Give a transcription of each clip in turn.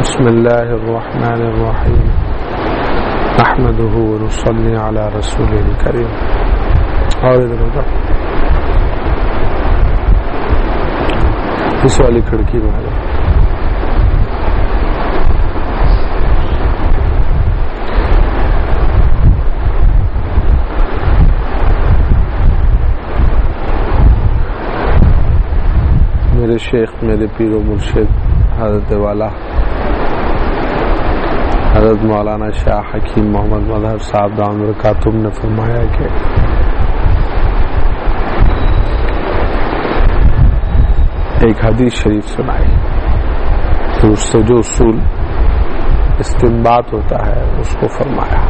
بسم اللہ الرحمن الرحیم نحمده ونصلی علی رسوله الکریم. اور ادھر ادھر اس والی کھڑکی میں آ جاؤ. میرے شیخ میرے پیر و مرشد حضرت والا حضرت مولانا شاہ حکیم محمد مظہر صاحب دامت برکاتہم نے فرمایا کہ ایک حدیث شریف سنائی تو اس سے جو اصول استنباط ہوتا ہے اس کو فرمایا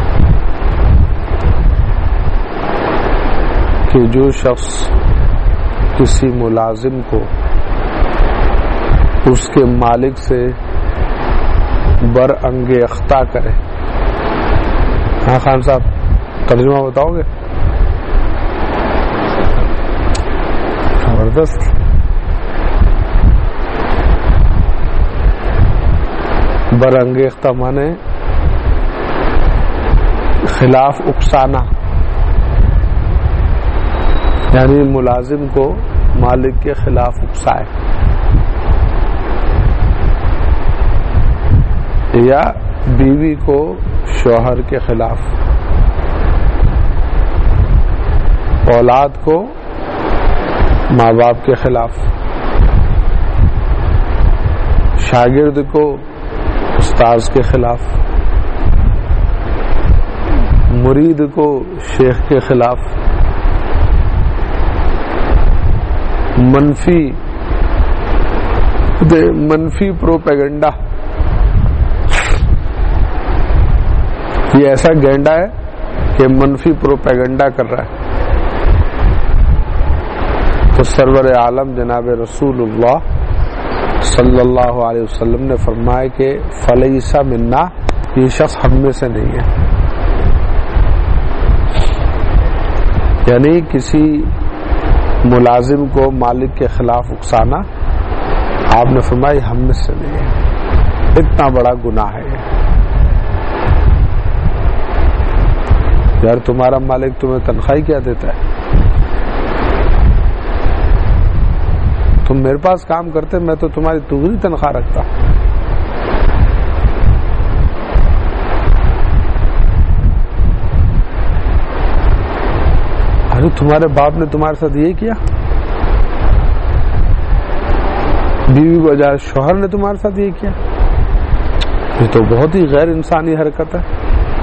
کہ جو شخص کسی ملازم کو اس کے مالک سے برانگ اختہ کرے. ہاں خان صاحب ترجمہ بتاؤ گے؟ زبردست. برانگ اختہ مانے خلاف اکسانا، یعنی ملازم کو مالک کے خلاف اکسائے یا بیوی کو شوہر کے خلاف، اولاد کو ماں باپ کے خلاف، شاگرد کو استاذ کے خلاف، مرید کو شیخ کے خلاف، منفی پروپیگنڈا. یہ ایسا گینڈا ہے کہ منفی پروپیگنڈا کر رہا ہے. تو سرور عالم جناب رسول اللہ صلی اللہ علیہ وسلم نے فرمایا کہ فلیس منا، یہ شخص ہم میں سے نہیں ہے. یعنی کسی ملازم کو مالک کے خلاف اکسانا، آپ نے فرمایا ہم میں سے نہیں ہے. اتنا بڑا گناہ ہے یار. تمہارا مالک تمہیں تنخواہ کیا دیتا ہے؟ تم میرے پاس کام کرتے، میں تو تمہاری دوگنی تنخواہ رکھتا. ارے تمہارے باپ نے تمہارے ساتھ یہ کیا، بیوی بجائے شوہر نے تمہارے ساتھ یہ کیا. یہ تو بہت ہی غیر انسانی حرکت ہے.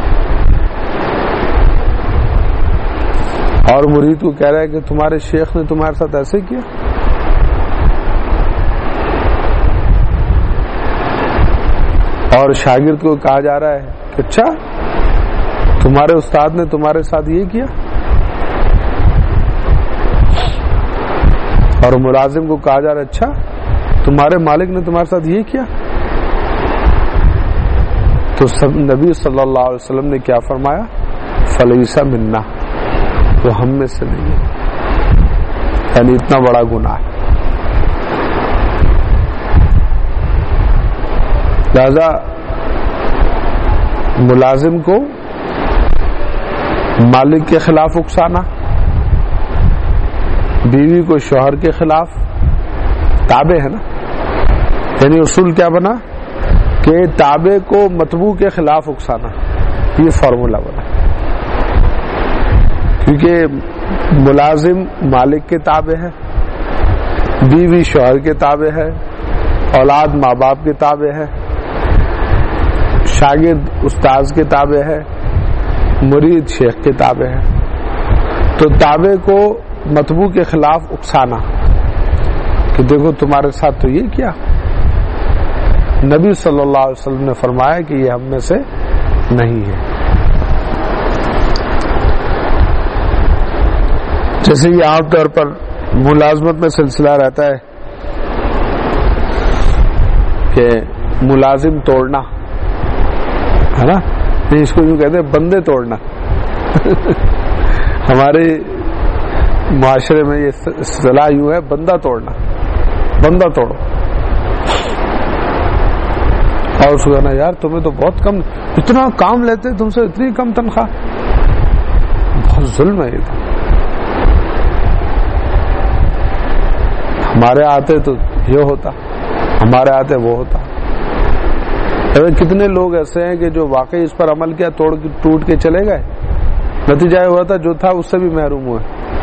اور مرید کو کہہ رہا ہے کہ تمہارے شیخ نے تمہارے ساتھ ایسے کیا. اور شاگرد کو کہا جا رہا ہے کہ اچھا تمہارے استاد نے تمہارے ساتھ یہ کیا. اور ملازم کو کہا جا رہا ہے اچھا تمہارے مالک نے تمہارے ساتھ یہ کیا. تو نبی صلی اللہ علیہ وسلم نے کیا فرمایا؟ فلیس منا، تو ہم میں سے نہیں ہے. یعنی اتنا بڑا گناہ ہے. لہذا ملازم کو مالک کے خلاف اکسانا، بیوی کو شوہر کے خلاف، تابع ہے نا. یعنی اصول کیا بنا کہ تابع کو متبوع کے خلاف اکسانا. یہ فارمولا بنا کیونکہ ملازم مالک کے تابع ہے، بیوی شوہر کے تابع ہے، اولاد ماں باپ کے تابع ہے، شاگرد استاذ کے تابع ہے، مرید شیخ کے تابع ہے. تو تابع کو متبوع کے خلاف اکسانا کہ دیکھو تمہارے ساتھ تو یہ کیا. نبی صلی اللہ علیہ وسلم نے فرمایا کہ یہ ہم میں سے نہیں ہے. جیسے یہ عام طور پر ملازمت میں سلسلہ رہتا ہے کہ ملازم توڑنا ہے نا، اس کو یوں کہتے ہیں بندے توڑنا. ہمارے معاشرے میں یہ اصطلاح یوں ہے، بندہ توڑنا، بندہ توڑو. اور اس کو کہنا یار تمہیں تو بہت کم، اتنا کام لیتے تم سے اتنی کم تنخواہ، بہت ظلم ہے یہ تو. ہمارے آتے تو یہ ہوتا، ہمارے آتے وہ ہوتا. کتنے لوگ ایسے ہیں کہ جو واقعی اس پر عمل کیا، ٹوٹ کے چلے گئے، نتیجہ یہ ہوا تھا جو تھا اس سے بھی محروم ہوئے.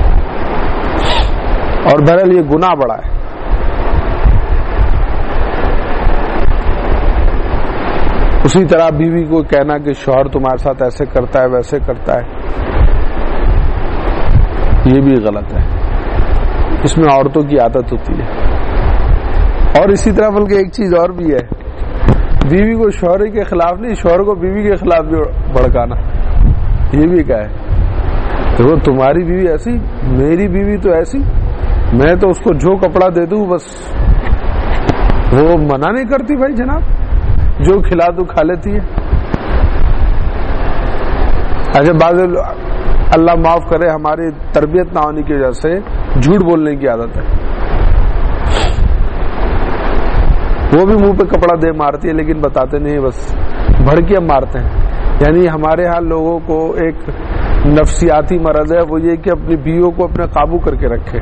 اور بہرحال یہ گناہ بڑا ہے. اسی طرح بیوی کو کہنا کہ شوہر تمہارے ساتھ ایسے کرتا ہے ویسے کرتا ہے، یہ بھی غلط ہے. اس میں عورتوں کی عادت ہوتی ہے. اور اسی طرح بلکہ ایک چیز اور بھی ہے، بیوی کو شوہر کے خلاف نہیں، شوہر کو بیوی کے خلاف بھی بھڑکانا، یہ بھی کیا ہے. دیکھو تمہاری بیوی ایسی، میری بیوی تو ایسی، میں تو اس کو جو کپڑا دے دوں بس وہ منع نہیں کرتی بھائی جناب، جو کھلا دوں کھا لیتی ہے. اچھا بعض اللہ معاف کرے ہماری تربیت نہ ہونے کی وجہ سے جھوٹ بولنے کی عادت ہے، وہ بھی منہ پہ کپڑا دے مارتی ہے لیکن بتاتے نہیں، بس بھڑکیاں مارتے ہیں. یعنی ہمارے ہاں لوگوں کو ایک نفسیاتی مرض ہے، وہ یہ کہ اپنی بیویوں کو اپنے قابو کر کے رکھے.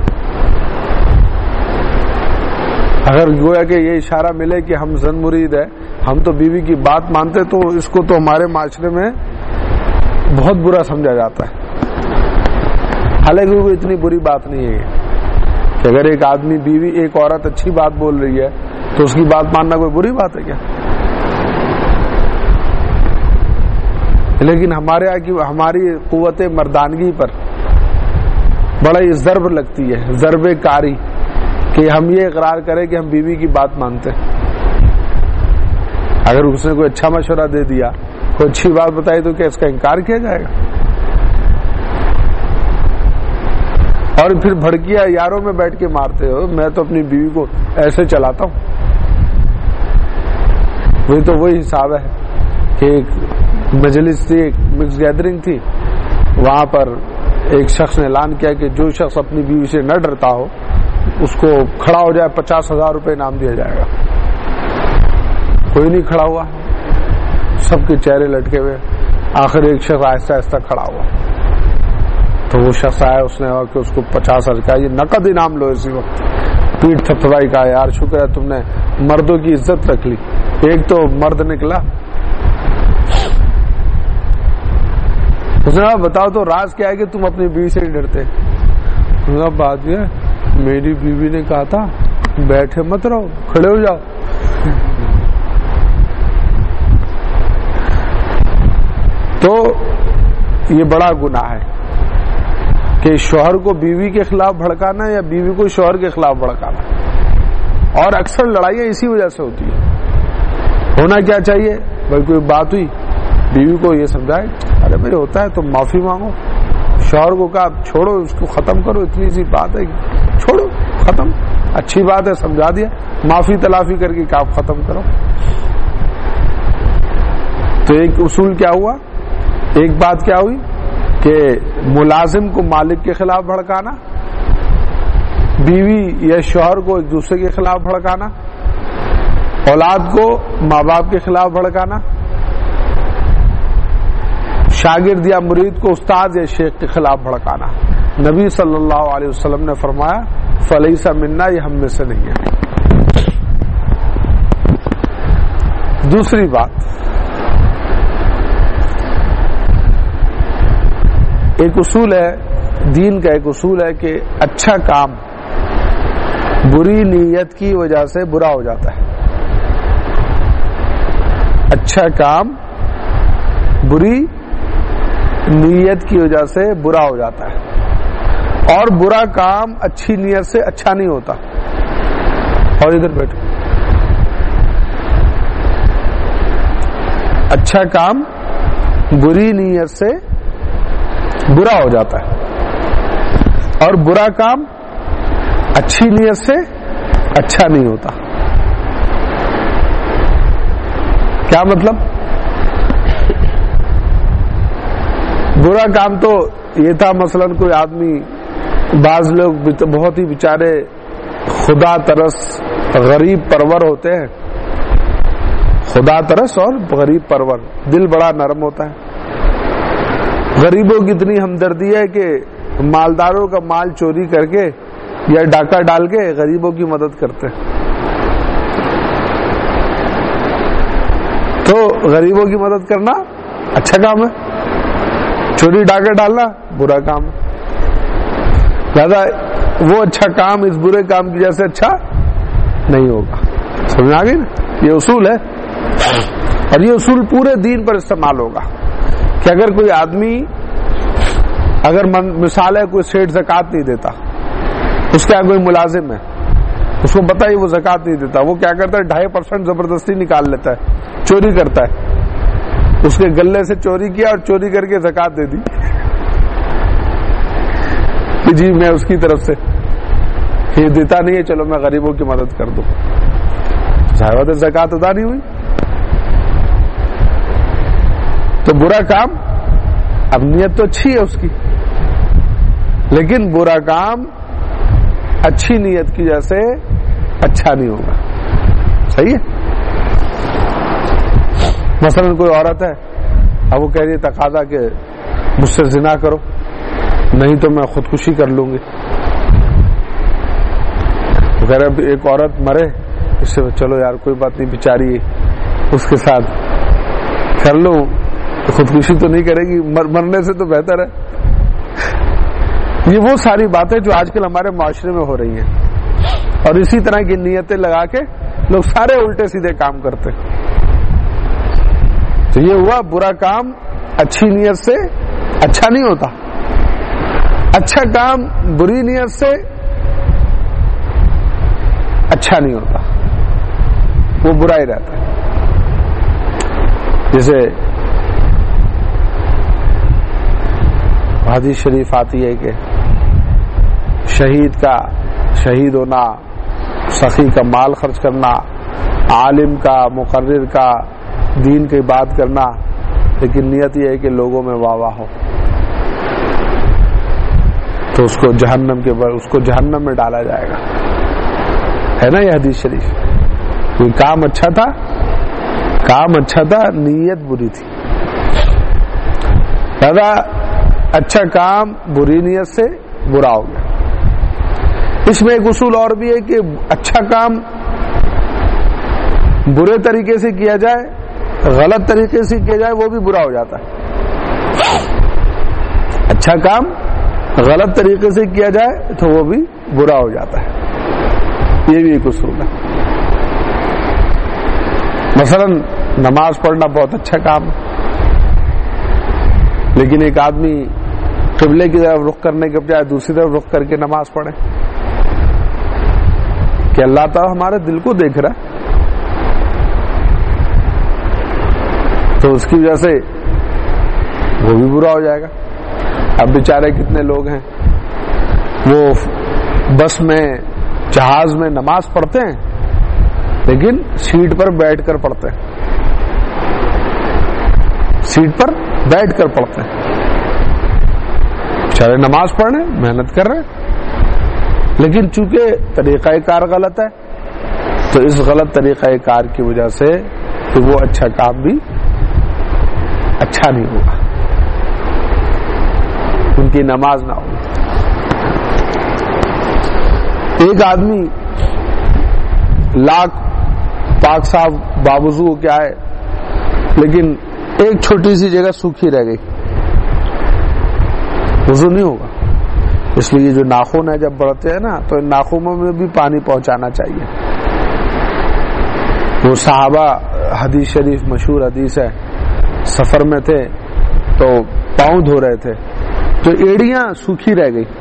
اگر گویا کہ یہ اشارہ ملے کہ ہم زن مرید ہے، ہم تو بیوی کی بات مانتے، تو اس کو تو ہمارے معاشرے میں بہت برا سمجھا جاتا ہے. حالانکہ وہ اتنی بری بات نہیں ہے کہ اگر ایک آدمی بیوی ایک عورت اچھی بات بول رہی ہے تو اس کی بات ماننا کوئی بری بات ہے کیا. لیکن ہماری قوت مردانگی پر بڑا ہی ضرب لگتی ہے، ضرب کاری، کہ ہم یہ اقرار کریں کہ ہم بیوی کی بات مانتے ہیں. اگر اس نے کوئی اچھا مشورہ دے دیا، کوئی اچھی بات بتائی، تو کیا اس کا انکار کیا جائے گا؟ اور پھر بھڑکیا یاروں میں بیٹھ کے مارتے ہو، میں تو اپنی بیوی کو ایسے چلاتا ہوں. وہی تو وہی حساب ہے کہ ایک مجلس تھی، ایک مکس گیدرنگ تھی، وہاں پر ایک شخص نے اعلان کیا کہ جو شخص اپنی بیوی سے نہ ڈرتا ہو اس کو کھڑا ہو جائے، 50,000 روپے انعام دیا جائے گا. کوئی نہیں کھڑا ہوا، سب کے چہرے لٹکے ہوئے. آخر ایک شخص آہستہ آہستہ کھڑا ہوا، تو وہ شخص آیا، اس نے کہ اس کو 50,000 کا یہ نقد انعام لو. اسی وقت پیٹ تھپتھپائی، کہا یار شکر ہے تم نے مردوں کی عزت رکھ لی، ایک تو مرد نکلا. اس نے کہا بتاؤ تو راز کیا ہے کہ تم اپنی بیوی سے نہیں ڈرتے؟ بات یہ میری بیوی نے کہا تھا بیٹھے مت رہو، کھڑے ہو جاؤ. تو یہ بڑا گناہ ہے کہ شوہر کو بیوی کے خلاف بھڑکانا یا بیوی کو شوہر کے خلاف بھڑکانا. اور اکثر لڑائیاں اسی وجہ سے ہوتی ہے. ہونا کیا چاہیے بھائی، کوئی بات ہوئی، بیوی کو یہ سمجھائے ارے میرے ہوتا ہے تم معافی مانگو. شوہر کو کہا چھوڑو اس کو، ختم کرو، اتنی سی بات ہے، چھوڑو ختم، اچھی بات ہے سمجھا دیا، معافی تلافی کر کے کام ختم کرو. تو ایک اصول کیا ہوا، ایک بات کیا ہوئی کہ ملازم کو مالک کے خلاف بھڑکانا، بیوی یا شوہر کو ایک دوسرے کے خلاف بھڑکانا، اولاد کو ماں باپ کے خلاف بھڑکانا، شاگرد یا مرید کو استاد یا شیخ کے خلاف بھڑکانا. نبی صلی اللہ علیہ وسلم نے فرمایا فلیس منا، یہ ہم میں سے نہیں ہے. دوسری بات، ایک اصول ہے دین کا، ایک اصول ہے کہ اچھا کام بری نیت کی وجہ سے برا ہو جاتا ہے. اچھا کام بری نیت کی وجہ سے برا ہو جاتا ہے، اور برا کام اچھی نیت سے اچھا نہیں ہوتا. اور ادھر بیٹھو، اچھا کام بری نیت سے برا ہو جاتا ہے، اور برا کام اچھی نیت سے اچھا نہیں ہوتا. کیا مطلب؟ برا کام تو یہ تھا مثلا کوئی آدمی، بعض لوگ بہت ہی بیچارے خدا ترس غریب پرور ہوتے ہیں، خدا ترس اور غریب پرور، دل بڑا نرم ہوتا ہے. غریبوں کی اتنی ہمدردی ہے کہ مالداروں کا مال چوری کر کے یا ڈاکہ ڈال کے غریبوں کی مدد کرتے ہیں. تو غریبوں کی مدد کرنا اچھا کام ہے، چوری ڈاکہ ڈالنا برا کام ہے. لہذا وہ اچھا کام اس برے کام کی جیسے اچھا نہیں ہوگا. سمجھ آ گئی نا؟ یہ اصول ہے، اور یہ اصول پورے دین پر استعمال ہوگا کہ اگر کوئی آدمی، اگر مثال ہے کوئی سیٹ زکوٰۃ نہیں دیتا، اس کا کوئی ملازم ہے، اس کو پتا ہی وہ زکوٰۃ نہیں دیتا، وہ کیا کرتا ہے 2.5% زبردستی نکال لیتا ہے، چوری کرتا ہے. اس کے گلے سے چوری کیا اور چوری کر کے زکوٰۃ دے دی کہ جی میں اس کی طرف سے، یہ دیتا نہیں ہے چلو میں غریبوں کی مدد کر دوں. ظاہر بات ہے زکوٰۃ ادا نہیں ہوئی. تو برا کام، اب نیت تو اچھی ہے اس کی، لیکن برا کام اچھی نیت کی جیسے اچھا نہیں ہوگا. صحیح ہے؟ مثلا کوئی عورت ہے، اب وہ کہہ رہی ہے تقاضا کہ مجھ سے زنا کرو نہیں تو میں خودکشی کر لوں گی. وہ کہہ رہے ایک عورت مرے اس سے چلو یار کوئی بات نہیں، بیچاری اس کے ساتھ کر لوں، خودکشی تو نہیں کرے گی، مرنے سے تو بہتر ہے. یہ وہ ساری باتیں جو آج کل ہمارے معاشرے میں ہو رہی ہیں، اور اسی طرح کی نیتیں لگا کے لوگ سارے الٹے سیدھے کام کرتے. تو یہ ہوا برا کام اچھی نیت سے اچھا نہیں ہوتا، اچھا کام بری نیت سے اچھا نہیں ہوتا، وہ برا ہی رہتا ہے. جیسے حدیث شریف آتی ہے کہ شہید ہونا، سخی کا مال خرچ کرنا، عالم کا، مقرر کا، دین کی بات کرنا، لیکن نیت یہ ہے کہ لوگوں میں واہ واہ ہو، تو اس کو جہنم میں ڈالا جائے گا. ہے نا یہ حدیث شریف؟ کوئی کام اچھا تھا، نیت بری تھی. دادا اچھا کام بری نیت سے برا ہو گیا. اس میں ایک اصول اور بھی ہے کہ اچھا کام برے طریقے سے کیا جائے، غلط طریقے سے کیا جائے، وہ بھی برا ہو جاتا ہے. اچھا کام غلط طریقے سے کیا جائے تو وہ بھی برا ہو جاتا ہے. یہ بھی ایک اصول ہے. مثلا نماز پڑھنا بہت اچھا کام ہے، لیکن ایک آدمی قبلے کی طرف رخ کرنے کے بجائے دوسری طرف رخ کر کے نماز پڑھے، کہ اللہ تعالیٰ ہمارے دل کو دیکھ رہا ہے، تو اس کی وجہ سے وہ بھی برا ہو جائے گا. اب بیچارے کتنے لوگ ہیں وہ بس میں، جہاز میں نماز پڑھتے ہیں لیکن سیٹ پر بیٹھ کر پڑھتے ہیں، سیٹ پر بیٹھ کر پڑھتے ہیں. بیچارے نماز پڑھ رہے ہیں، محنت کر رہے ہیں، لیکن چونکہ طریقہ کار غلط ہے تو اس غلط طریقہ کار کی وجہ سے تو وہ اچھا کام بھی اچھا نہیں ہوگا، ان کی نماز نہ ہوگی. ایک آدمی لاکھ پاک صاحب باوضو کیا ہے، لیکن ایک چھوٹی سی جگہ سوکھی رہ گئی، وضو نہیں ہوگا. اس لیے جو ناخن ہے جب بڑھتے ہیں نا تو ان ناخنوں میں بھی پانی پہنچانا چاہیے. وہ صحابہ، حدیث شریف مشہور حدیث ہے، سفر میں تھے تو پاؤں دھو رہے تھے تو ایڑیاں سوکھی رہ گئی.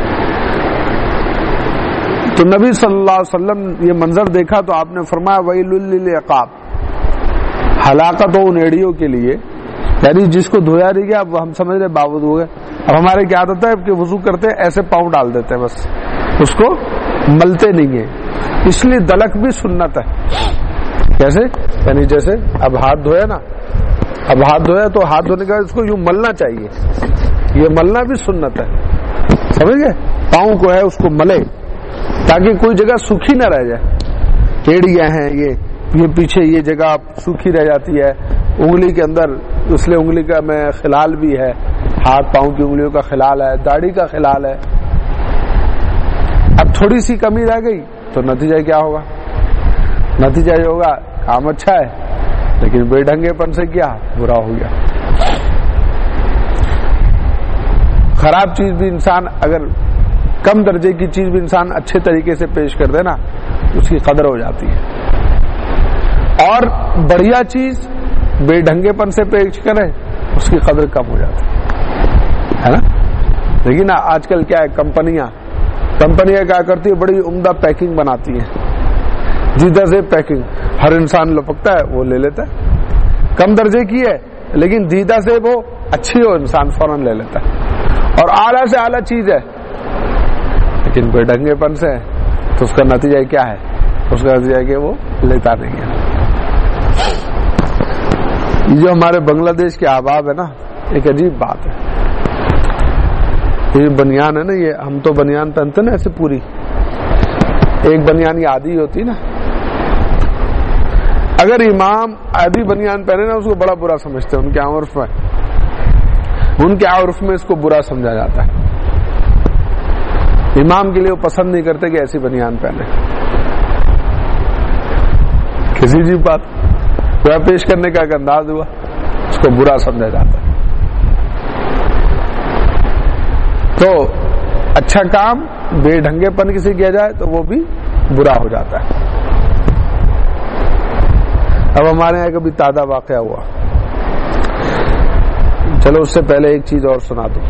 تو نبی صلی اللہ علیہ وسلم یہ منظر دیکھا تو آپ نے فرمایا ویل للعقاب، ہلاکت ہو ان ایڑیوں کے لیے. یعنی جس کو دھویا نہیں گیا، اب ہم سمجھ رہے باوض ہو گئے. اب ہمارے کیا عادت ہے کہ وضو کرتے ایسے پاؤں ڈال دیتے ہیں، بس اس کو ملتے نہیں ہیں. اس لیے دلک بھی سنت ہے. کیسے؟ یعنی جیسے اب ہاتھ دھویا نا، اب ہاتھ دھویا تو ہاتھ دھونے کے بعد اس کو یوں ملنا چاہیے، یہ ملنا بھی سنت ہے. سمجھ گئے؟ پاؤں کو ہے اس کو ملے تاکہ کوئی جگہ سوکھی نہ رہ جائے. ایڑیاں ہیں یہ یہ پیچھے یہ جگہ سوکھی رہ جاتی ہے، انگلی کے اندر، اس لیے انگلی کا میں خلال بھی ہے، ہاتھ پاؤں کی انگلیوں کا خلال ہے، داڑھی کا خلال ہے. اب تھوڑی سی کمی رہ گئی تو نتیجہ کیا ہوگا؟ نتیجہ یہ ہوگا کام اچھا ہے لیکن بے ڈھنگے پن سے کیا برا ہو گیا. خراب چیز بھی انسان، اگر کم درجے کی چیز بھی انسان اچھے طریقے سے پیش کر دے نا اس کی قدر ہو جاتی ہے، اور بڑھیا چیز بے ڈھنگے پن سے پیش کرے اس کی قدر کم ہو جاتی ہے نا. لیکن آج کل کیا ہے، کمپنیاں کیا کرتی ہے، بڑی عمدہ پیکنگ بناتی ہیں، جدہ سے پیکنگ، ہر انسان لپکتا ہے وہ لے لیتا ہے. کم درجے کی ہے لیکن دیدہ سے وہ اچھی ہو انسان فوراً لے لیتا ہے، اور اعلیٰ سے اعلیٰ چیز ہے لیکن بے ڈھنگے پن سے ہے تو اس کا نتیجہ کیا ہے؟ اس کا نتیجہ کہ وہ لیتا نہیں ہے. یہ جو ہمارے بنگلہ دیش کے احباب ہے نا، ایک عجیب بات ہے. یہ بنیان ہے نا، یہ ہم تو بنیان پہنتے نا ایسے پوری، ایک بنیان یہ آدھی ہوتی نا، اگر امام آدھی بنیان پہنے نا اس کو بڑا برا سمجھتے ہیں، ان کے عرف میں اس کو برا سمجھا جاتا ہے. امام کے لیے وہ پسند نہیں کرتے کہ ایسی بنیان پہنے. کسی جی بات پیش کرنے کا ایک انداز ہوا، اس کو برا سمجھا جاتا ہے. تو اچھا کام بے ڈھنگے پن کسی کیا جائے تو وہ بھی برا ہو جاتا ہے. اب ہمارے یہاں کبھی تازہ واقعہ ہوا، چلو اس سے پہلے ایک چیز اور سنا دوں.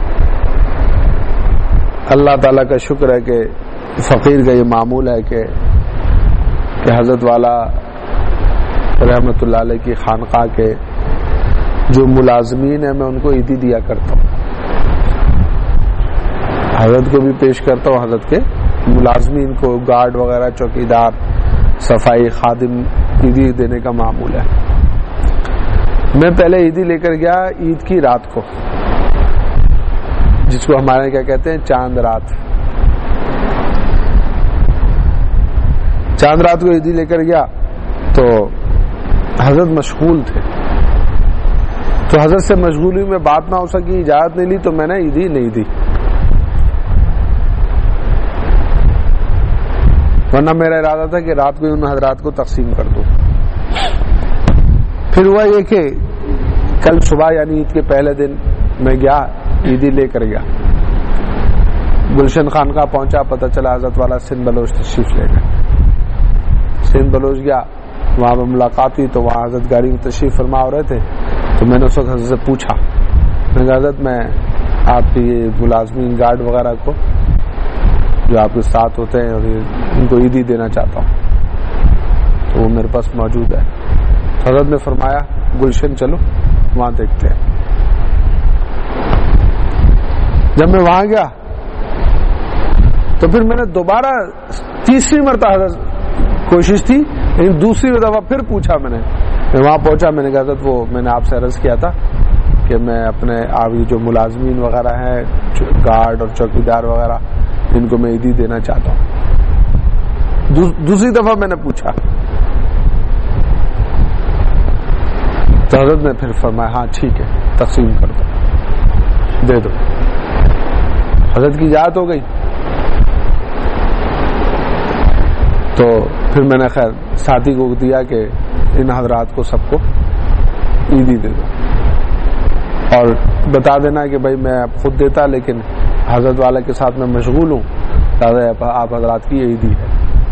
اللہ تعالیٰ کا شکر ہے کہ فقیر کا یہ معمول ہے کہ حضرت والا رحمت اللہ علیہ کی خانقاہ کے جو ملازمین ہیں میں ان کو عیدی دیا کرتا ہوں. حضرت کو بھی پیش کرتا ہوں، حضرت کے ملازمین کو، گارڈ وغیرہ، چوکیدار، صفائی خادم، عیدی دینے کا معمول ہے. میں پہلے عیدی لے کر گیا عید کی رات کو، جس کو ہمارے کیا کہتے ہیں چاند رات. چاند رات کو عیدی لے کر گیا تو حضرت مشغول تھے، تو حضرت سے مشغولی میں بات نہ ہو سکی، اجازت نہیں لی تو میں نے عیدی نہیں دی، ورنہ میرا ارادہ تھا کہ رات کو ان حضرات کو تقسیم کر دوں. پھر ہوا یہ کہ کل صبح یعنی عید کے پہلے دن میں گیا، عیدی لے کر گیا، گلشن خانقاہ پہنچا، پتہ چلا حضرت والا سندھ بلوچ تشریف لے گئے. سندھ بلوچ گیا، وہاں پہ ملاقات ہوئی تو وہاں حضرت گاڑی میں تشریف فرما ہو رہے تھے. تو میں نے اس وقت حضرت سے پوچھا، میں نے کہا حضرت میں آپ کے یہ ملازمین گارڈ وغیرہ کو جو آپ کے ساتھ ہوتے ہیں اور ان کو عیدی دینا چاہتا ہوں، تو وہ میرے پاس موجود ہے. حضرت نے فرمایا گلشن چلو وہاں دیکھتے ہیں. جب میں وہاں گیا تو پھر میں نے دوبارہ تیسری مرتبہ حضرت کوشش تھی، لیکن دوسری دفعہ پھر پوچھا. میں وہاں پہنچا، میں نے کہا حضرت وہ میں نے آپ سے عرض کیا تھا کہ میں اپنے آپ جو ملازمین وغیرہ ہیں گارڈ اور چوکیدار وغیرہ ان کو میں عیدی دینا چاہتا ہوں. دوسری دفعہ میں نے پوچھا تو حضرت نے پھر فرمایا ہاں ٹھیک ہے تقسیم کر دو، دے دو. حضرت کی اجازت ہو گئی. تو پھر میں نے خیر ساتھی کو دیا کہ ان حضرات کو سب کو عیدی دے دو، اور بتا دینا کہ بھائی میں اب خود دیتا لیکن حضرت والا کے ساتھ میں مشغول ہوں، آپ حضرات کی عیدی ہے.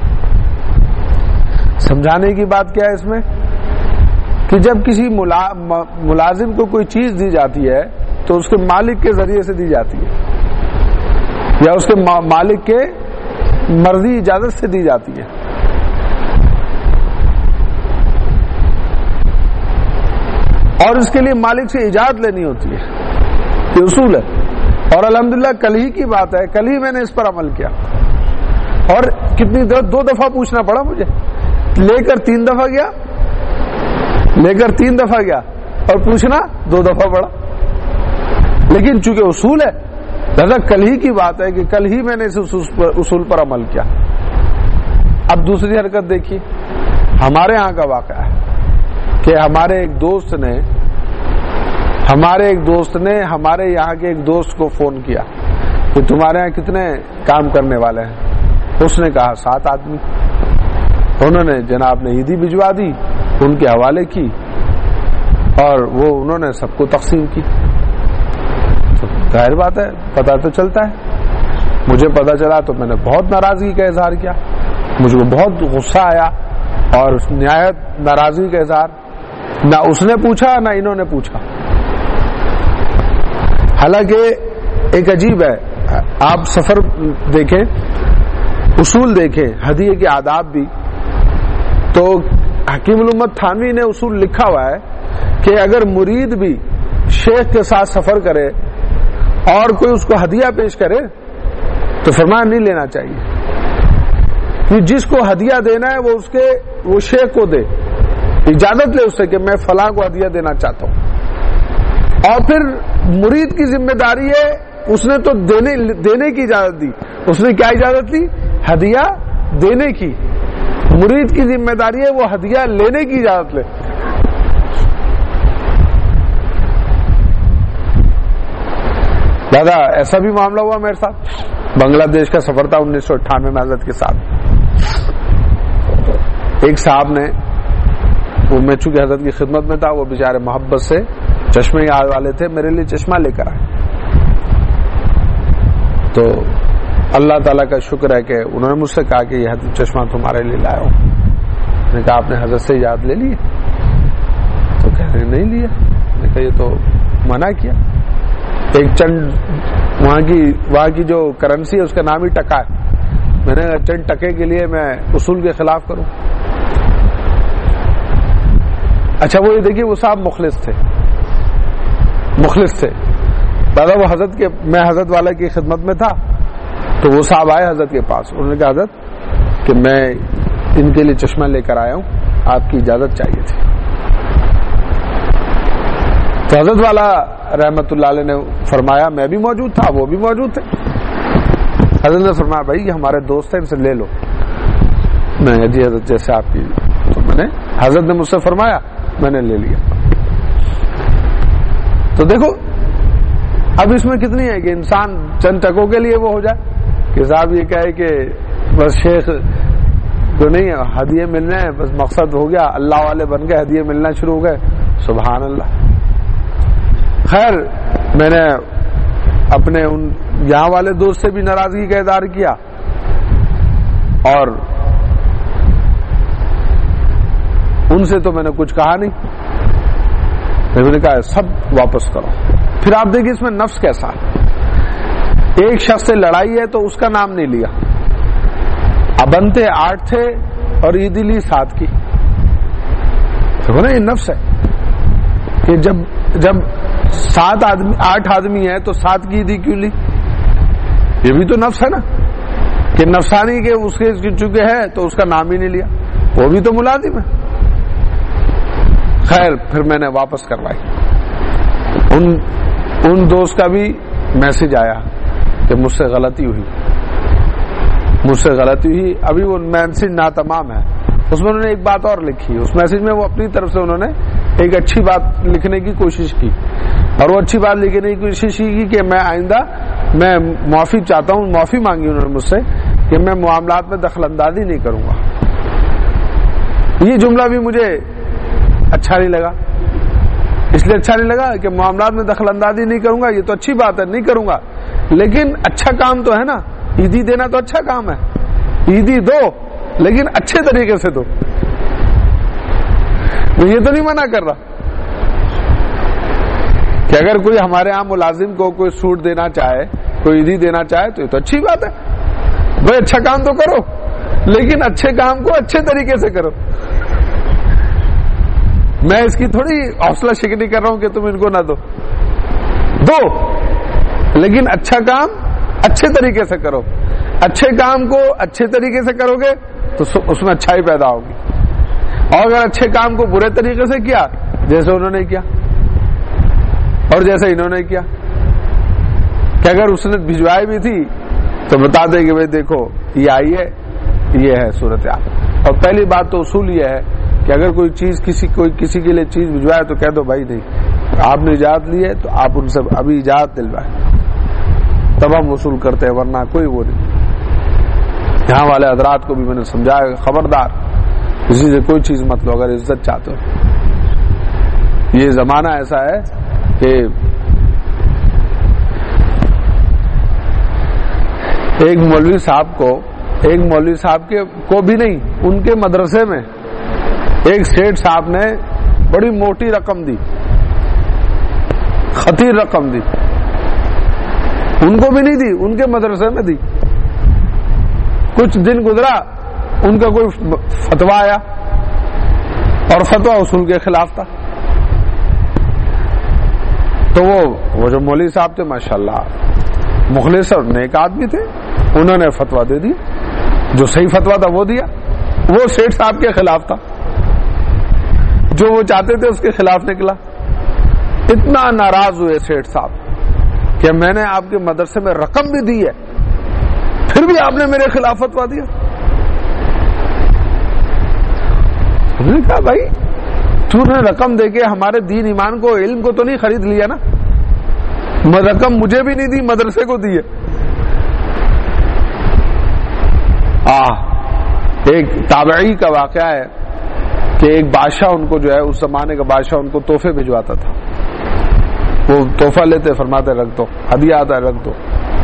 سمجھانے کی بات کیا ہے اس میں کہ جب کسی ملازم کو کوئی چیز دی جاتی ہے تو اس کے مالک کے ذریعے سے دی جاتی ہے یا اس کے مالک کے مرضی اجازت سے دی جاتی ہے. اور اس کے لیے مالک سے اجازت لینی ہوتی ہے، یہ اصول ہے. اور الحمدللہ کل ہی کی بات ہے، کل ہی میں نے اس پر عمل کیا، اور کتنی دو دفعہ پوچھنا پڑا مجھے، لے کر تین دفعہ گیا اور پوچھنا 2 دفعہ پڑا. لیکن چونکہ اصول ہے لہذا کل ہی کی بات ہے کہ کل ہی میں نے اس اصول پر عمل کیا. اب دوسری حرکت دیکھیے، ہمارے یہاں کا واقعہ ہے کہ ہمارے ایک دوست نے ہمارے یہاں کے ایک دوست کو فون کیا کہ تمہارے یہاں کتنے کام کرنے والے ہیں؟ اس نے کہا 7 آدمی. انہوں نے جناب نے عیدی بھجوا دی، ان کے حوالے کی اور وہ انہوں نے سب کو تقسیم کی. تو ظاہر بات ہے پتہ تو چلتا ہے. مجھے پتہ چلا تو میں نے بہت ناراضگی کا اظہار کیا، مجھ کو بہت غصہ آیا اور نہایت ناراضگی کا اظہار. نہ اس نے پوچھا نہ انہوں نے پوچھا. حالانکہ ایک عجیب ہے، آپ سفر دیکھیں، اصول دیکھیں، ہدیے کے آداب بھی. تو حکیم الامت تھانوی نے اصول لکھا ہوا ہے کہ اگر مرید بھی شیخ کے ساتھ سفر کرے اور کوئی اس کو ہدیہ پیش کرے تو فرمایا نہیں لینا چاہیے، کہ جس کو ہدیہ دینا ہے وہ شیخ کو دے، اجازت لے اس سے کہ میں فلاں کو ہدیہ دینا چاہتا ہوں. اور پھر مرید کی ذمہ داری ہے، اس نے تو دینے کی اجازت دی، اس نے کیا اجازت دی؟ ہدیہ دینے کی. مرید کی ذمہ داری ہے وہ ہدیہ لینے کی اجازت لے. دادا ایسا بھی معاملہ ہوا میرے ساتھ. بنگلہ دیش کا سفر تھا 1998 میں حضرت کے ساتھ. ایک صاحب نے، وہ میں چونکہ حضرت کی خدمت میں تھا، وہ بیچارے محبت سے چشمے والے تھے، میرے لیے چشمہ لے کر آئے. تو اللہ تعالیٰ کا شکر ہے کہ انہوں نے مجھ سے کہا کہ یہ چشمہ تمہارے لیے لایا ہوں. میں نے کہا آپ نے حضرت سے اجازت لے لی؟ تو کہہ رہے نہیں لیا. میں نے کہا یہ تو منع کیا. ایک چند وہاں کی جو کرنسی ہے اس کا نام ہی ٹکا ہے. میں نے چند ٹکے کے لیے میں اصول کے خلاف کروں؟ اچھا وہ یہ دیکھیے، وہ صاحب مخلص تھے. دادا وہ میں حضرت والا کی خدمت میں تھا، تو وہ صاحب آئے حضرت کے پاس. انہوں نے کہا حضرت کہ میں ان کے لیے چشمہ لے کر آیا ہوں، آپ کی اجازت چاہیے تھی. تو حضرت والا رحمت اللہ علیہ نے فرمایا، میں بھی موجود تھا، وہ بھی موجود تھے. حضرت نے فرمایا بھائی یہ ہمارے دوست ہیں، ان سے لے لو. میں جی حضرت جیسے آپ کی. تو حضرت نے مجھ سے فرمایا، میں نے لے لیا. تو دیکھو اب اس میں کتنی ہے کہ انسان چند ٹکوں کے لیے وہ ہو جائے کہ صاحب یہ کہے کہ بس شیخ کو نہیں ہدیے ملنے ہیں، بس مقصد ہو گیا، اللہ والے بن گئے، ہدیے ملنا شروع ہو گئے. سبحان اللہ. خیر میں نے اپنے ان یہاں والے دوست سے بھی ناراضگی کا اظہار کیا اور ان سے تو میں نے کچھ کہا نہیں. میں نے کہا سب واپس کرو. پھر آپ دیکھیں اس میں نفس کیسا ہے. ایک شخص سے لڑائی ہے تو اس کا نام نہیں لیا. ابنتے 8 تھے اور عیدی لی 7 کی. دیکھو نا یہ نفس ہے کہ جب 8 آدمی ہے تو 7 کی عیدی کیوں لی؟ یہ بھی تو نفس ہے نا کہ نفسانی کے اس کے چونکہ ہے تو اس کا نام ہی نہیں لیا، وہ بھی تو ملازم ہے. خیر پھر میں نے واپس کروائی. ان دوست کا بھی میسج آیا کہ مجھ سے غلطی ہوئی. ابھی وہ میسج ناتمام ہے. اس میں انہوں نے ایک بات اور لکھی. اس میسج میں وہ اپنی طرف سے انہوں نے ایک اچھی بات لکھنے کی کوشش کی، اور وہ اچھی بات لکھنے کی کوشش کی کہ میں آئندہ میں معافی چاہتا ہوں. معافی مانگی انہوں نے مجھ سے کہ میں معاملات میں دخل اندازی نہیں کروں گا. یہ جملہ بھی مجھے اچھا نہیں لگا. اس لیے اچھا نہیں لگا کہ معاملات میں دخل اندازی نہیں کروں گا، یہ تو اچھی بات ہے، نہیں کروں گا، لیکن اچھا کام تو ہے نا. عیدی دینا تو اچھا کام ہے. عیدی دو لیکن اچھے طریقے سے دو. میں یہ تو نہیں منع کر رہا کہ اگر کوئی ہمارے ہاں ملازم کو کوئی سوٹ دینا چاہے، کوئی عیدی دینا چاہے تو یہ تو اچھی بات ہے. بھائی اچھا کام تو کرو لیکن اچھے کام کو اچھے طریقے سے کرو. میں اس کی تھوڑی حوصلہ شکنی کر رہا ہوں کہ تم ان کو نہ دو لیکن اچھا کام اچھے طریقے سے کرو. اچھے کام کو اچھے طریقے سے کرو گے تو اس میں اچھائی پیدا ہوگی. اور اگر اچھے کام کو برے طریقے سے کیا، جیسے انہوں نے کیا اور جیسے انہوں نے کیا، کہ اگر اس نے بھجوائی بھی تھی تو بتا دے کہ بھائی دیکھو یہ آئی ہے، یہ ہے صورتحال. اور پہلی بات تو اصول یہ ہے کہ اگر کوئی چیز کسی کے لیے چیز بھجوائے تو کہہ دو بھائی نہیں، آپ نے اجازت لی ہے تو آپ ان سے ابھی اجازت دلوائیں، تب ہم وصول کرتے ہیں، ورنہ کوئی وہ نہیں۔ یہاں والے حضرات کو بھی میں نے سمجھایا خبردار کسی سے کوئی چیز مت لو اگر عزت چاہتے ہو۔ یہ زمانہ ایسا ہے کہ ایک مولوی صاحب کو بھی نہیں، ان کے مدرسے میں ایک سیٹھ صاحب نے بڑی موٹی رقم دی، خطیر رقم دی، ان کو بھی نہیں دی، ان کے مدرسے میں دی۔ کچھ دن گزرا، ان کا کوئی فتویٰ آیا اور فتویٰ اصول کے خلاف تھا، تو وہ جو مولوی صاحب تھے ماشاءاللہ مخلص اور نیک آدمی تھے، انہوں نے فتویٰ دے دیا، جو صحیح فتویٰ تھا وہ دیا، وہ سیٹھ صاحب کے خلاف تھا، جو وہ چاہتے تھے اس کے خلاف نکلا۔ اتنا ناراض ہوئے سیٹھ صاحب کہ میں نے آپ کے مدرسے میں رقم بھی دی ہے، پھر بھی آپ نے میرے خلاف فتویٰ دیا۔ ہم نے کہا بھائی تو نے رقم دے کے ہمارے دین ایمان کو علم کو تو نہیں خرید لیا نا، رقم مجھے بھی نہیں دی، مدرسے کو دی ہے۔ ایک تابعی کا واقعہ ہے کہ ایک بادشاہ ان کو جو ہے، اس زمانے کا بادشاہ ان کو تحفے بھجواتا تھا، وہ تحفہ لیتے فرماتے رکھ دو، ہدیہ آتا ہے رکھ دو۔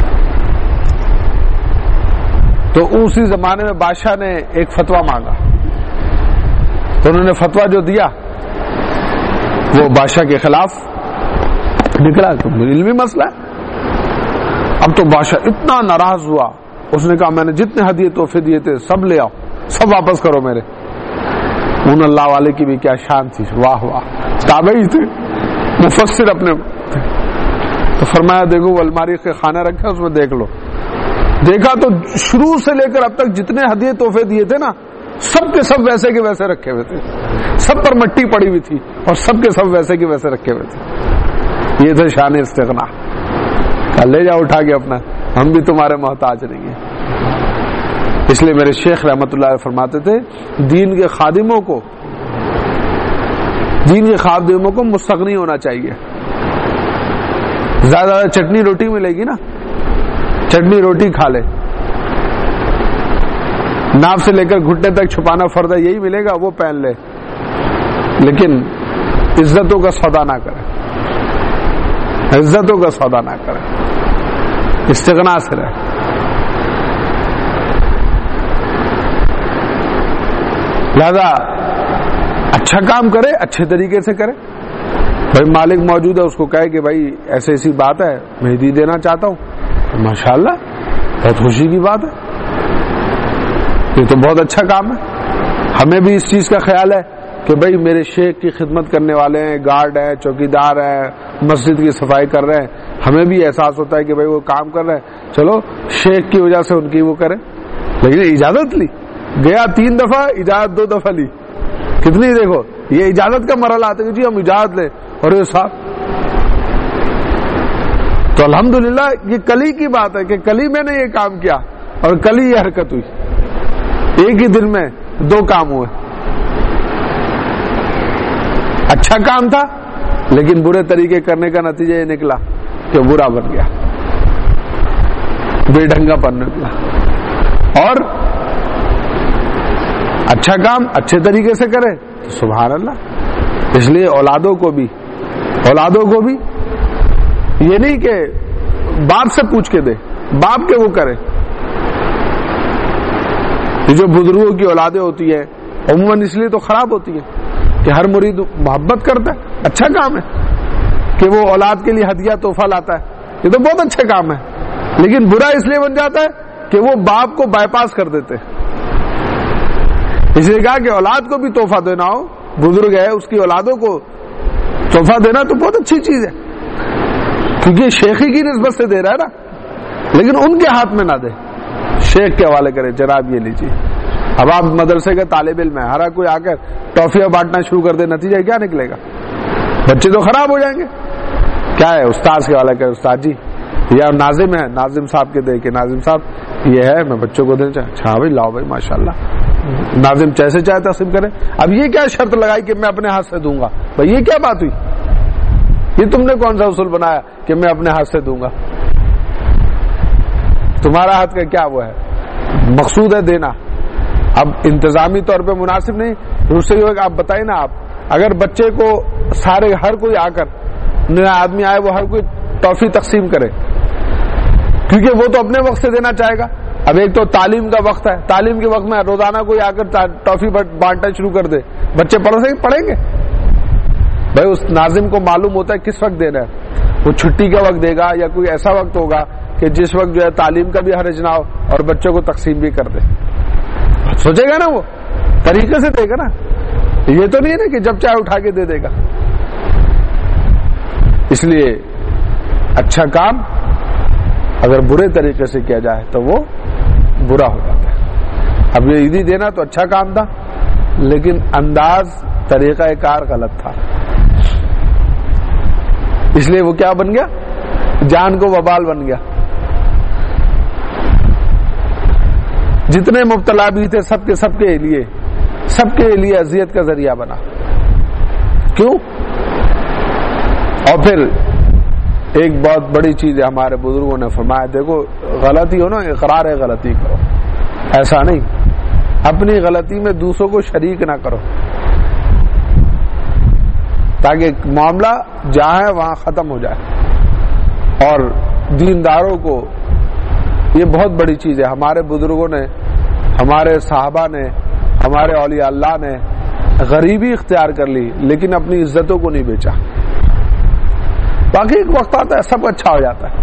تو اسی زمانے میں بادشاہ نے ایک فتویٰ مانگا، تو انہوں نے فتویٰ جو دیا وہ بادشاہ کے خلاف نکلا، تو علمی مسئلہ ہے۔ اب تو بادشاہ اتنا ناراض ہوا، اس نے کہا میں نے جتنے ہدیے تحفے دیے تھے سب لے آؤ، سب واپس کرو میرے۔ ان اللہ والے کی بھی کیا شان تھی، واہ واہ، تابعی تھے، مفسر اپنے تھے۔ تو فرمایا دیکھو وہ الماری کے خانہ رکھا اس میں دیکھ لو۔ دیکھا تو شروع سے لے کر اب تک جتنے ہدیے تحفے دیے تھے نا، سب کے سب ویسے کے ویسے رکھے ہوئے تھے، سب پر مٹی پڑی ہوئی تھی اور سب کے سب ویسے کے ویسے رکھے ہوئے تھے۔ یہ تھے شان استغنا۔ لے جاؤ اٹھا کے اپنا، ہم بھی تمہارے محتاج نہیں ہیں۔ اس لیے میرے شیخ رحمت اللہ علیہ فرماتے تھے دین کے خادموں کو مستغنی ہونا چاہیے۔ زیادہ چٹنی روٹی ملے گی نا، چٹنی روٹی کھا لے، ناف سے لے کر گھٹنے تک چھپانا فرض ہے، یہی ملے گا وہ پہن لے، لیکن عزتوں کا سودا نہ کرے، عزتوں کا سودا نہ کرے، استغنا سے رہے۔ لہذا اچھا کام کرے، اچھے طریقے سے کرے۔ بھائی مالک موجود ہے، اس کو کہے کہ بھائی ایسی ایسی بات ہے، میں ہدیہ دینا چاہتا ہوں، ماشاءاللہ بہت خوشی کی بات ہے، یہ تو بہت اچھا کام ہے۔ ہمیں بھی اس چیز کا خیال ہے کہ بھائی میرے شیخ کی خدمت کرنے والے ہیں، گارڈ ہیں، چوکیدار ہیں، مسجد کی صفائی کر رہے ہیں، ہمیں بھی احساس ہوتا ہے کہ بھائی وہ کام کر رہے ہیں، چلو شیخ کی وجہ سے ان کی وہ کریں۔ لیکن اجازت لی، گیا 3 دفعہ، اجازت 2 دفعہ لی، کتنی دیکھو یہ اجازت کا مرحلہ آتا ہے کہ جی ہم اجازت لیں، اور یہ صاحب تو الحمدللہ یہ کل ہی کی بات ہے کہ کل ہی میں نے یہ کام کیا اور کل ہی یہ حرکت ہوئی، ایک ہی دن میں 2 کام ہوئے۔ اچھا کام تھا لیکن برے طریقے کرنے کا نتیجہ یہ نکلا کہ برا بن گیا، بے ڈھنگا پن نکلا۔ اور اچھا کام اچھے طریقے سے کرے تو سبحان اللہ۔ اس لیے اولادوں کو بھی یہ نہیں کہ باپ سے پوچھ کے دے، باپ کے وہ کرے۔ یہ جو بزرگوں کی اولادیں ہوتی ہیں عموماً اس لیے تو خراب ہوتی ہیں کہ ہر مرید محبت کرتا ہے، اچھا کام ہے کہ وہ اولاد کے لیے ہدیہ تحفہ لاتا ہے، یہ تو بہت اچھا کام ہے، لیکن برا اس لیے بن جاتا ہے کہ وہ باپ کو بائی پاس کر دیتے۔ اس لیے کہا کہ اولاد کو بھی تحفہ دینا ہو، بزرگ ہے اس کی اولادوں کو تحفہ دینا تو بہت اچھی چیز ہے، کیونکہ شیخی کی نسبت سے دے رہا ہے نا، لیکن ان کے ہاتھ میں نہ دے، شیخ کے حوالے کرے، جناب یہ لیجیے۔ اب آپ مدرسے کا طالب علم ہے، ہر کوئی آ کر ٹافیاں بانٹنا شروع کر دے، نتیجہ کیا نکلے گا؟ بچے تو خراب ہو جائیں گے۔ کیا ہے استاذ کے حوالے کرے، استاد جی یا ناظم ہے، ناظم صاحب کے دے کے ناظم صاحب یہ ہے میں بچوں کو دینا چاہتا، اچھا بھائی لاؤ بھائی ماشاءاللہ، ناظم جیسے چاہے تقسیم کرے. اب یہ کیا شرط لگائی کہ میں اپنے ہاتھ سے دوں گا؟ بھائی یہ کیا بات ہوئی؟ یہ تم نے کون سا اصول بنایا کہ میں اپنے ہاتھ سے دوں گا؟ تمہارا ہاتھ کا کیا وہ ہے؟ مقصود ہے دینا. اب انتظامی طور پہ مناسب نہیں. اس سے یہ ہوگا آپ بتائیں نا، آپ اگر بچے کو سارے ہر کوئی آ کر نیا آدمی آئے وہ ہر کوئی ٹافی تقسیم کرے، کیونکہ وہ تو اپنے وقت سے دینا چاہے گا. اب ایک تو تعلیم کا وقت ہے، تعلیم کے وقت میں روزانہ کوئی آ کر ٹافی بانٹنا شروع کر دے، بچے پڑھیں گے؟ بھائی اس ناظم کو معلوم ہوتا ہے کس وقت دینا ہے. وہ چھٹی کا وقت دے گا یا کوئی ایسا وقت ہوگا کہ جس وقت جو ہے تعلیم کا بھی حرج نہ ہو اور بچوں کو تقسیم بھی کر دے. سوچے گا نا، وہ طریقے سے دے گا نا. یہ تو نہیں ہے نا کہ جب چاہے اٹھا کے دے دے گا. اس لیے اچھا کام اگر برے طریقے سے کیا جائے تو وہ برا ہو جاتا ہے. اب یہ عیدی دینا تو اچھا کام تھا، لیکن انداز طریقہ کار غلط تھا. اس لیے وہ کیا بن گیا؟ جان کو وبال بن گیا. جتنے مبتلا بھی تھے سب کے لیے اذیت کا ذریعہ بنا. کیوں؟ اور پھر ایک بہت بڑی چیز ہے، ہمارے بزرگوں نے فرمایا، دیکھو غلطی ہو نا، اقرار ہے غلطی کرو. ایسا نہیں اپنی غلطی میں دوسروں کو شریک نہ کرو، تاکہ معاملہ جہاں ہے وہاں ختم ہو جائے. اور دینداروں کو یہ بہت بڑی چیز ہے. ہمارے بزرگوں نے، ہمارے صحابہ نے، ہمارے اولیاء اللہ نے غریبی اختیار کر لی لیکن اپنی عزتوں کو نہیں بیچا. باقی ایک وقت آتا ہے سب اچھا ہو جاتا ہے.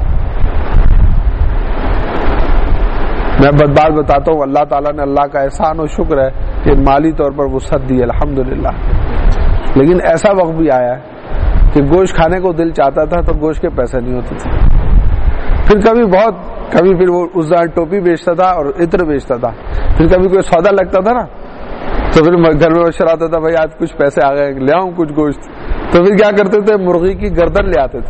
میں بات بتاتا ہوں، اللہ تعالیٰ نے، اللہ کا احسان و شکر ہے کہ مالی طور پر وسعت دی الحمدللہ. لیکن ایسا وقت بھی آیا ہے کہ گوشت کھانے کو دل چاہتا تھا تو گوشت کے پیسے نہیں ہوتے تھے. پھر کبھی پھر وہ اس دوران ٹوپی بیچتا تھا اور عطر بیچتا تھا. پھر کبھی کوئی سودا لگتا تھا نا تو پھر گھر میں مشورہ آتا تھا، بھائی آج کچھ پیسے آ گئے، لے آؤں کچھ گوشت. تو پھر کیا کرتے تھے؟ مرغی کی گردن لے آتے تھے.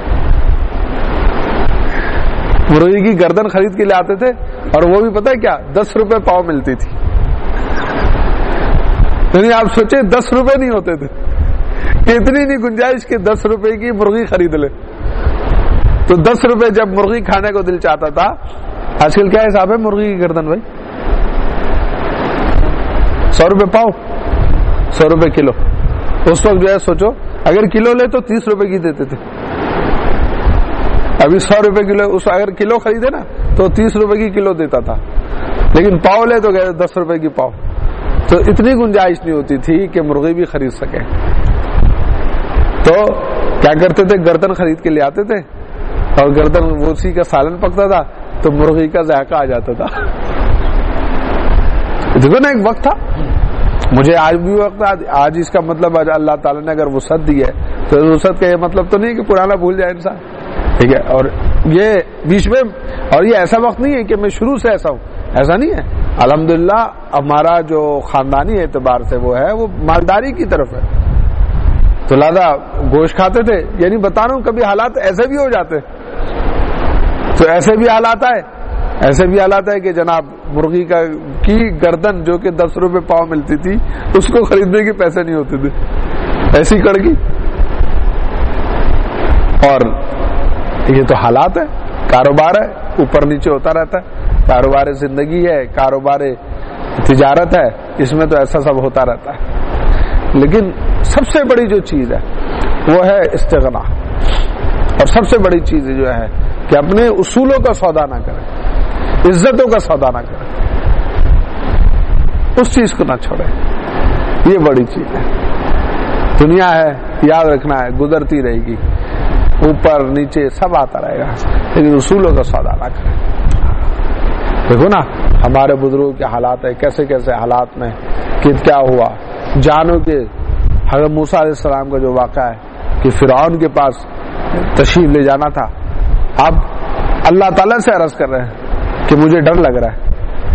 مرغی کی گردن خرید کے لے آتے تھے، اور وہ بھی پتہ ہے کیا، 10 روپے پاؤ ملتی تھی. یعنی آپ سوچیں 10 روپے نہیں ہوتے تھے، کہ اتنی نہیں گنجائش کہ 10 روپے کی مرغی خرید لے. تو 10 روپے جب مرغی کھانے کو دل چاہتا تھا. آج کل کیا حساب ہے مرغی کی گردن بھائی؟ 100 روپے پاؤ، 100 روپے کلو. اس وقت جو ہے سوچو اگر کلو لے تو 30 روپے کی دیتے تھے. ابھی 100 روپے کلو. اگر کلو خریدے نا تو 30 روپے کی کلو دیتا تھا، لیکن پاؤ لے تو 10 روپے کی پاؤ. تو اتنی گنجائش نہیں ہوتی تھی کہ مرغی بھی خرید سکے. تو کیا کرتے تھے؟ گردن خرید کے لے آتے تھے، اور گردن وہ اسی کا سالن پکتا تھا تو مرغی کا ذائقہ آ جاتا تھا. دیکھو نا ایک وقت تھا. مجھے آج بھی وقت، آج اس کا مطلب اللہ تعالیٰ نے اگر وسعت دی ہے تو وسعت کا یہ مطلب تو نہیں کہ پرانا بھول جائے انسان. ٹھیک ہے، اور یہ بیچ میں، اور یہ ایسا وقت نہیں ہے کہ میں شروع سے ایسا ہوں، ایسا نہیں ہے. الحمدللہ ہمارا جو خاندانی اعتبار سے وہ ہے وہ مالداری کی طرف ہے. تو لہذا گوشت کھاتے تھے. یعنی بتا رہا ہوں کبھی حالات ایسے بھی ہو جاتے. تو ایسے بھی حالات ہے کہ جناب مرغی کی گردن جو کہ 10 روپے پاؤ ملتی تھی اس کو خریدنے کے پیسے نہیں ہوتے تھے. ایسی کڑکی. اور یہ تو حالات ہے، کاروبار ہے، اوپر نیچے ہوتا رہتا ہے. کاروبار زندگی ہے، کاروبار تجارت ہے، اس میں تو ایسا سب ہوتا رہتا ہے. لیکن سب سے بڑی جو چیز ہے وہ ہے استغنا. اور سب سے بڑی چیز جو ہے کہ اپنے اصولوں کا سودا نہ کریں، عزتوں کا سودا نہ کریں، اس چیز کو نہ چھوڑیں. یہ بڑی چیز ہے. دنیا ہے، یاد رکھنا ہے، گزرتی رہے گی، اوپر نیچے سب آتا رہے گا، لیکن اصولوں کا سودا نہ کریں. دیکھو نا ہمارے بزرگوں کے حالات ہے، کیسے کیسے حالات میں کیا ہوا. جانو کہ حضرت موسیٰ علیہ السلام کا جو واقعہ ہے کہ فرعون کے پاس تشریف لے جانا تھا. اب اللہ تعالیٰ سے عرض کر رہے ہیں کہ مجھے ڈر لگ رہا ہے.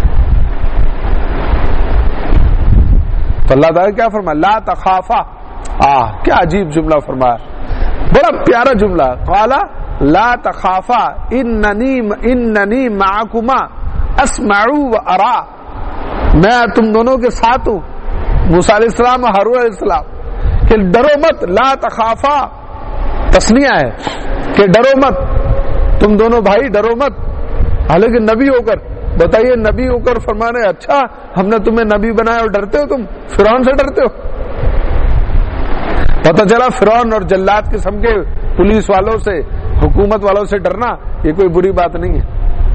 تو اللہ تعالیٰ کیا فرمایا؟ لا تخافا. کیا عجیب جملہ فرمایا، بڑا پیارا جملہ. قالا لا تخافا اننی معکما اسمع و ارا. میں تم دونوں کے ساتھ ہوں، موسیٰ علیہ السلام اور ہارون علیہ السلام، کہ ڈرو مت، لا تخافا تسنیہ ہے کہ ڈرو مت، تم دونوں بھائی ڈرو مت، حالانکہ نبی ہو کر، بتائیے نبی ہو کر فرمانے اچھا ہم نے تمہیں نبی بنایا اور ڈرتے ہو، تم فرعون سے ڈرتے ہو؟ پتہ چلا فرعون اور جلاد قسم کے پولیس والوں سے، حکومت والوں سے ڈرنا یہ کوئی بری بات نہیں ہے،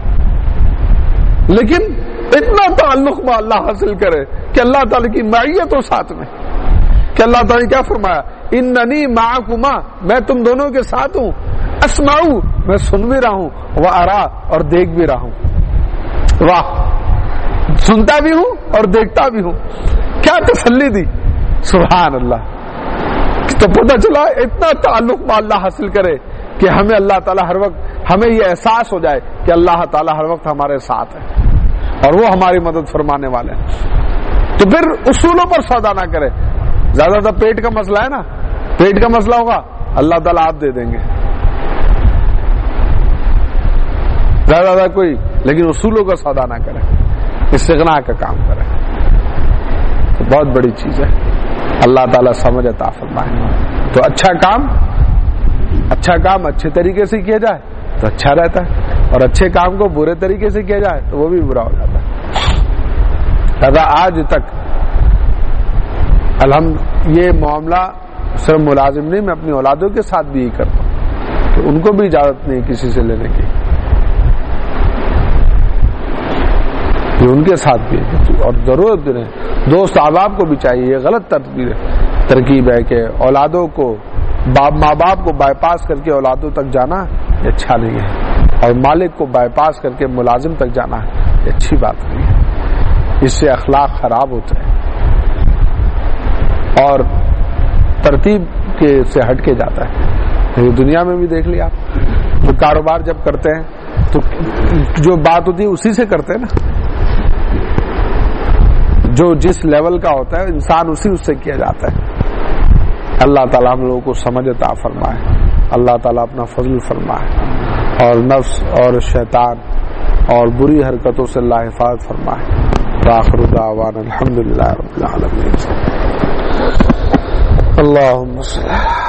لیکن اتنا تعلق میں اللہ حاصل کرے کہ اللہ تعالی کی معیت ہو ساتھ میں، کہ اللہ تعالی کیا فرمایا، اننی معکما، میں تم دونوں کے ساتھ ہوں، اسمعو، میں سن بھی رہا ہوں، وارا، اور دیکھ بھی رہا ہوں۔ واہ، سنتا بھی ہوں اور دیکھتا بھی ہوں، کیا تسلی دی، سبحان اللہ۔ تو پتہ چلا اتنا تعلق میں اللہ حاصل کرے کہ ہمیں اللہ تعالیٰ ہر وقت، ہمیں یہ احساس ہو جائے کہ اللہ تعالیٰ ہر وقت ہمارے ساتھ ہے اور وہ ہماری مدد فرمانے والے ہیں۔ تو پھر اصولوں پر سودا نہ کرے، زیادہ تر پیٹ کا مسئلہ ہے نا، پیٹ کا مسئلہ ہوگا اللہ تعالیٰ آپ دے دیں گے، زیادہ کوئی، لیکن اصولوں کا سودا نہ کرے، استغنا کا کام کرے، تو بہت بڑی چیز ہے۔ اللہ تعالیٰ سمجھ عطا فرمائے۔ تو اچھا کام اچھے طریقے سے کیا جائے تو اچھا رہتا ہے، اور اچھے کام کو برے طریقے سے کیا جائے تو وہ بھی برا ہو جاتا ہے۔ لہذا آج تک یہ معاملہ صرف ملازم نہیں، میں اپنی اولادوں کے ساتھ بھی یہی کرتا ہوں کہ ان کو بھی اجازت نہیں کسی سے لینے کی، یہ ان کے ساتھ بھی ہے، اور ضرورت بھی نہیں، دوست احباب کو بھی چاہیے۔ یہ غلط ترکیب ہے کہ اولادوں کو، ماں باپ کو بائی پاس کر کے اولادوں تک جانا یہ اچھا نہیں ہے، اور مالک کو بائی پاس کر کے ملازم تک جانا یہ اچھی بات نہیں ہے، اس سے اخلاق خراب ہوتے ہیں اور ترتیب سے ہٹ کے جاتا ہے۔ دنیا میں بھی دیکھ لیا آپ، تو کاروبار جب کرتے ہیں تو جو بات ہوتی ہے اسی سے کرتے ہیں نا، جو جس لیول کا ہوتا ہے انسان اسی اس سے کیا جاتا ہے۔ اللہ تعالیٰ ہم لوگوں کو سمجھ عطا فرمائے، اللہ تعالیٰ اپنا فضل فرمائے، اور نفس اور شیطان اور بری حرکتوں سے اللہ حفاظت فرمائے۔ آخر دعوانا الحمدللہ رب العالمین۔ اللہم صلی